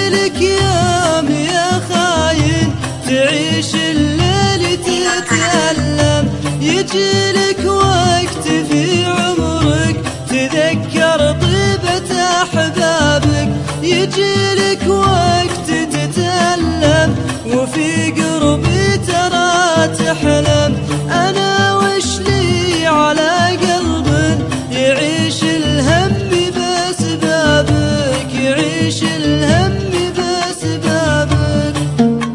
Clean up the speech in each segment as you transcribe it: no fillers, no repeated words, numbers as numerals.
يجيلك يوم يا خاين تعيش الليل تتألم، يجيلك وقت في عمرك تذكر طيبة أحبابك، يجيلك وقت تتألم وفي قربي ترى تحلم. أنا وش لي على قلب يعيش الهم بأسبابك، يعيش الهم بأسبابك.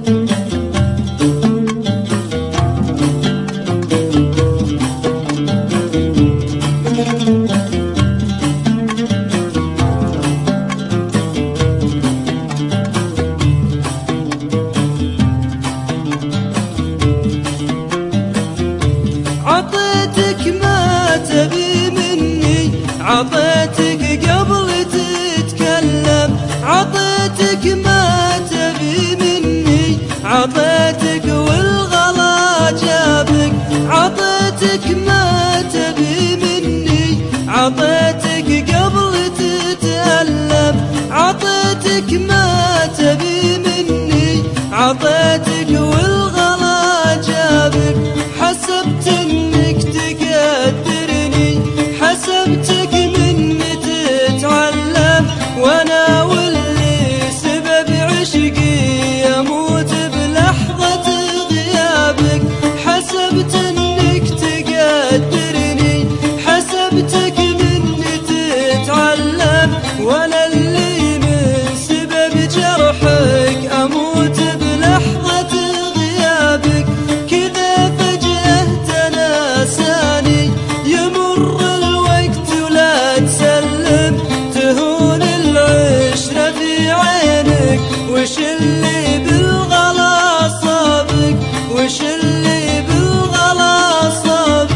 عطيتك ما تبي مني، عطيتك قبل تتكلم، عطيتك ما تبي مني، عطيتك والغلا جابك، عطيتك ما تبي مني، عطيتك قبل تتألم، عطيتك ما تبي مني، عطيتك والغلا جابك. حسبت انك تقدرني، حسبتك مني تتعلم، وانا واللي سبب عشقي يموت بلحظة غيابك. حسبت انك تقدرني، حسبتك مني تتعلم، وانا اللي من سبب جرحك اموت بلحظة غيابك. كذا فجأة تناساني، يمر الوقت ولا تسلم، تهون العشرة في عينك، وش اللي بالغلا صابك، وش اللي بالغلا صابك.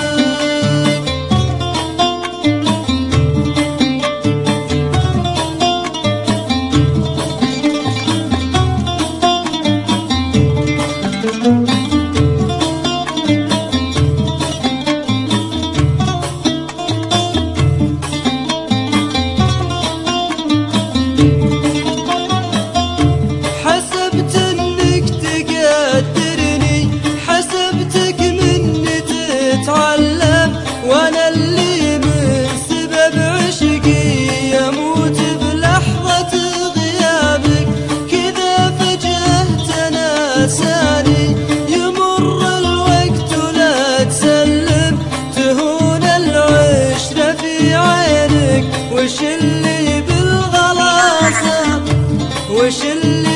حسبت انك تقدرني، حسبتك مني تتعلم، وانا اللي من سبب عشقي يموت بلحظة غيابك. كذا فجأة تناساني، يمر الوقت ولا تسلم، تهون العشرة في عينك، وش اللي بالغلا صاب، وش اللي